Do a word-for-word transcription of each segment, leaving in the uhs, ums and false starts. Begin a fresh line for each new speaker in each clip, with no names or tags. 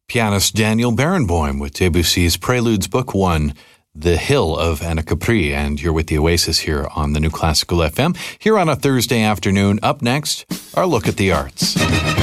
Pianist Daniel Barenboim with Debussy's Preludes Book One, The Hill of Anacapri, and you're with the Oasis here on the New Classical F M. Here on a Thursday afternoon, up next, our look at the arts.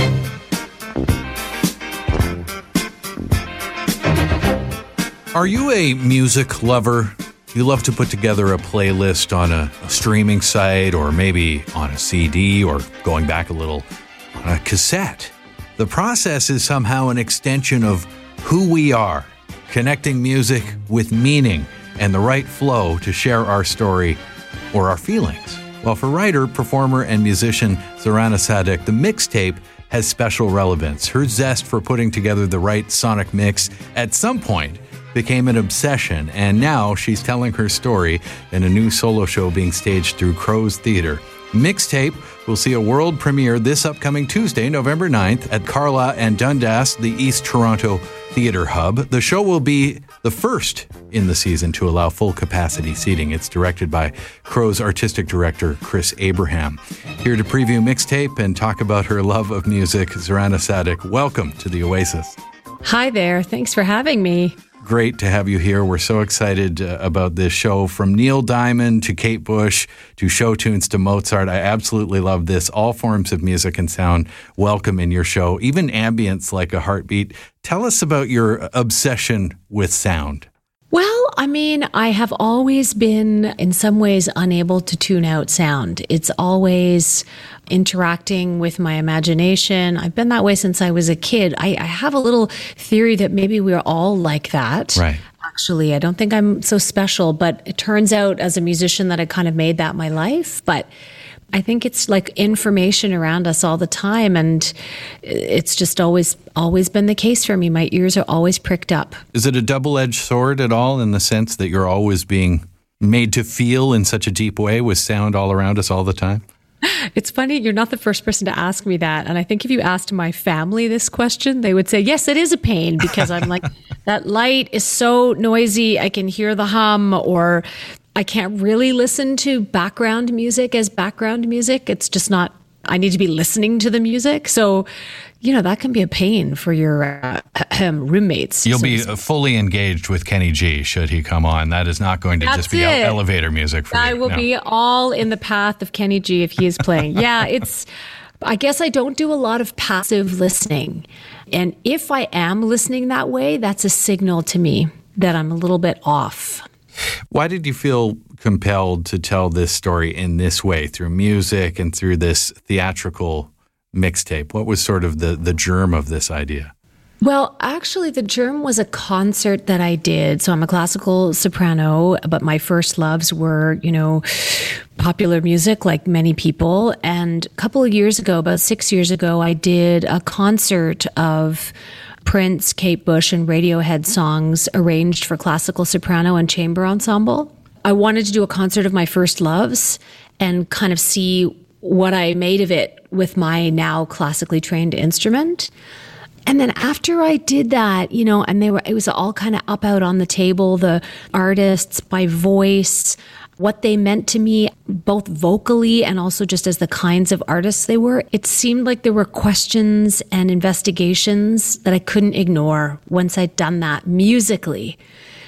Are you a music lover? You love to put together a playlist on a, a streaming site, or maybe on a C D, or going back a little, on a cassette. The process is somehow an extension of who we are, connecting music with meaning and the right flow to share our story or our feelings. Well, for writer, performer, and musician Zorana Sadek, the mixtape has special relevance. Her zest for putting together the right sonic mix at some point became an obsession, and now she's telling her story in a new solo show being staged through Crow's Theatre. Mixtape will see a world premiere this upcoming Tuesday, November ninth, at Carla and Dundas, the East Toronto Theatre Hub. The show will be the first in the season to allow full capacity seating. It's directed by Crow's artistic director, Chris Abraham. Here to preview Mixtape and talk about her love of music, Zorana Sadek. Welcome to the Oasis.
Hi there. Thanks for having me.
Great to have you here. We're so excited uh, about this show. From Neil Diamond to Kate Bush to show tunes to Mozart. I absolutely love this. All forms of music and sound welcome in your show, even ambience like a heartbeat. Tell us about your obsession with sound.
Well, I mean, I have always been in some ways unable to tune out sound. It's always interacting with my imagination. I've been that way since I was a kid. I, I have a little theory that maybe we're all like that.
Right.
Actually, I don't think I'm so special, but it turns out as a musician that I kind of made that my life. But I think it's like information around us all the time, and it's just always always been the case for me. My ears are always pricked up.
Is it a double-edged sword at all, in the sense that you're always being made to feel in such a deep way with sound all around us all the time?
It's funny, you're not the first person to ask me that. And I think if you asked my family this question, they would say, yes, it is a pain, because I'm like, that light is so noisy, I can hear the hum, or I can't really listen to background music as background music. It's just not, I need to be listening to the music. So, you know, that can be a pain for your uh, roommates.
You'll
so
be fully engaged with Kenny G should he come on. That is not going to
That's
just be
it.
elevator music for
I
you.
will
no.
be all in the path of Kenny G if he is playing. Yeah, it's, I guess I don't do a lot of passive listening. And if I am listening that way, that's a signal to me that I'm a little bit off.
Why did you feel compelled to tell this story in this way, through music and through this theatrical mixtape? What was sort of the, the germ of this idea?
Well, actually, the germ was a concert that I did. So I'm a classical soprano, but my first loves were, you know, popular music, like many people. And a couple of years ago, about six years ago, I did a concert of Prince, Kate Bush, and Radiohead songs arranged for classical soprano and chamber ensemble. I wanted to do a concert of my first loves and kind of see what I made of it with my now classically trained instrument. And then after I did that, you know, and they were, it was all kind of up out on the table, the artists, my voice, what they meant to me, both vocally and also just as the kinds of artists they were. It seemed like there were questions and investigations that I couldn't ignore once I'd done that musically.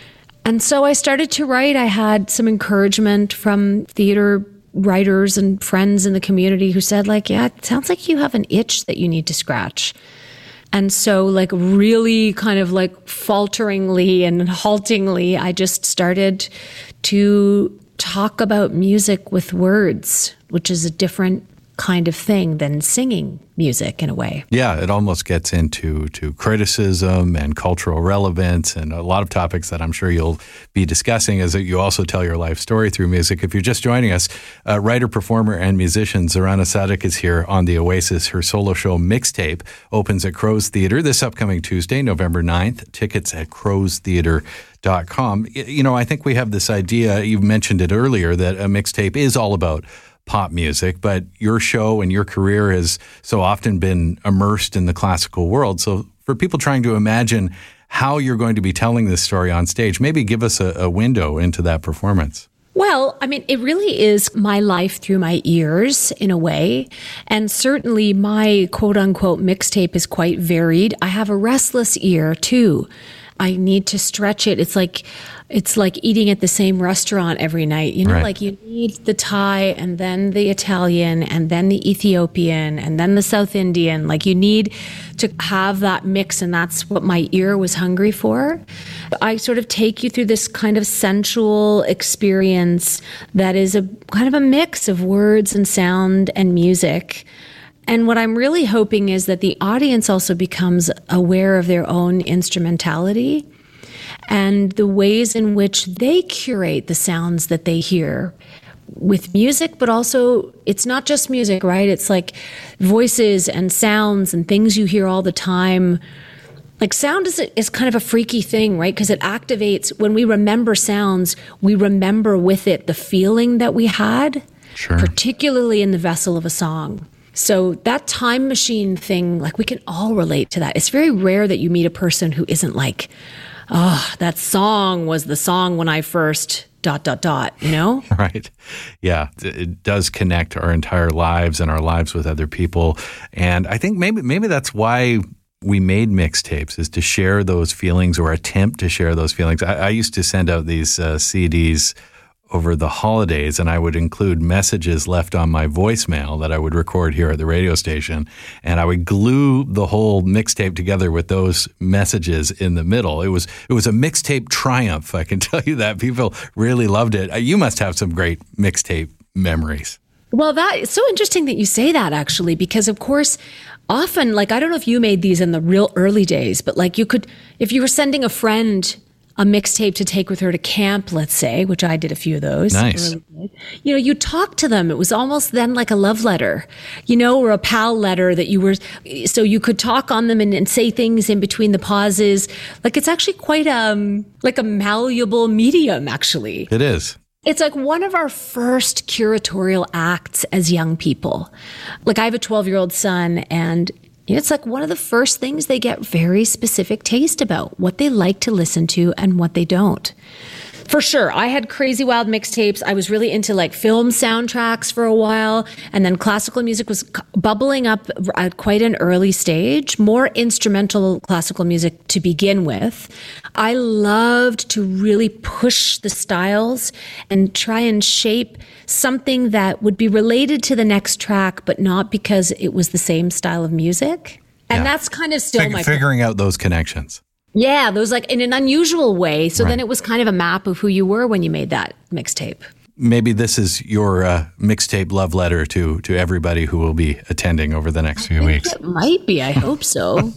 And so I started to write. I had some encouragement from theater writers and friends in the community who said, like, yeah, it sounds like you have an itch that you need to scratch. And so, like, really kind of like falteringly and haltingly, I just started to talk about music with words, which is a different kind of thing than singing music in a way.
Yeah, it almost gets into to criticism and cultural relevance and a lot of topics that I'm sure you'll be discussing as you also tell your life story through music. If you're just joining us, uh, writer, performer, and musician Zorana Sadek is here on the Oasis. Her solo show Mixtape opens at Crow's Theatre this upcoming Tuesday, November ninth. Tickets at crows theatre dot com. You know, I think we have this idea, you mentioned it earlier, that a mixtape is all about pop music, but your show and your career has so often been immersed in the classical world. So for people trying to imagine how you're going to be telling this story on stage, maybe give us a, a window into that performance.
Well, I mean, it really is my life through my ears in a way. And certainly my quote unquote mixtape is quite varied. I have a restless ear too. I need to stretch it. It's like, it's like eating at the same restaurant every night. You know,
right.
like you need the Thai and then the Italian and then the Ethiopian and then the South Indian. Like you need to have that mix, and that's what my ear was hungry for. I sort of take you through this kind of sensual experience that is a kind of a mix of words and sound and music. And what I'm really hoping is that the audience also becomes aware of their own instrumentality and the ways in which they curate the sounds that they hear with music, but also it's not just music, right? It's like voices and sounds and things you hear all the time. Like sound is, is kind of a freaky thing, right? Because it activates, when we remember sounds, we remember with it the feeling that we had,
sure.
particularly in the vessel of a song. So that time machine thing, like we can all relate to that. It's very rare that you meet a person who isn't like, oh, that song was the song when I first dot, dot, dot, you know?
Right. Yeah. It does connect our entire lives and our lives with other people. And I think maybe maybe that's why we made mixtapes, is to share those feelings or attempt to share those feelings. I, I used to send out these uh, C Ds over the holidays, and I would include messages left on my voicemail that I would record here at the radio station, and I would glue the whole mixtape together with those messages in the middle. It was it was a mixtape triumph, I can tell you that. People really loved it. You must have some great mixtape memories.
Well, that it's so interesting that you say that, actually, because of course, often, like, I don't know if you made these in the real early days, but like you could, if you were sending a friend a mixtape to take with her to camp, let's say, which I did a few of those.
Nice.
You know, you talk to them. It was almost then like a love letter, you know, or a pal letter that you were, so you could talk on them and, and say things in between the pauses. Like it's actually quite um like a malleable medium, actually.
It is.
It's like one of our first curatorial acts as young people. Like I have a twelve-year-old son, and it's like one of the first things they get very specific taste about, what they like to listen to and what they don't. For sure, I had crazy wild mixtapes. I was really into like film soundtracks for a while, and then classical music was bubbling up at quite an early stage, more instrumental classical music to begin with. I loved to really push the styles and try and shape something that would be related to the next track, but not because it was the same style of music. And
Yeah.
that's kind of still
Fig-
my
figuring out those connections.
Yeah, those like in an unusual way. So
Right.
then it was kind of a map of who you were when you made that mixtape.
Maybe this is your uh, mixtape love letter to to everybody who will be attending over the next few weeks.
It might be. I hope so.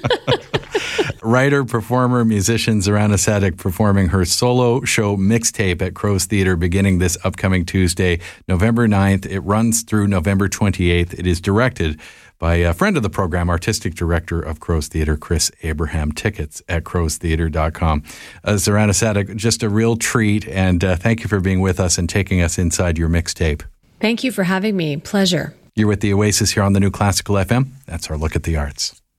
Writer, performer, musician Zorana Sadik performing her solo show Mixtape at Crow's Theatre beginning this upcoming Tuesday, November ninth. It runs through November twenty-eighth. It is directed by a friend of the program, artistic director of Crow's Theatre, Chris Abraham. Tickets at crows theatre dot com. Uh, Zorana Sadik, just a real treat, and uh, thank you for being with us and taking us inside your mixtape.
Thank you for having me. Pleasure.
You're with the Oasis here on the New Classical F M. That's our look at the arts.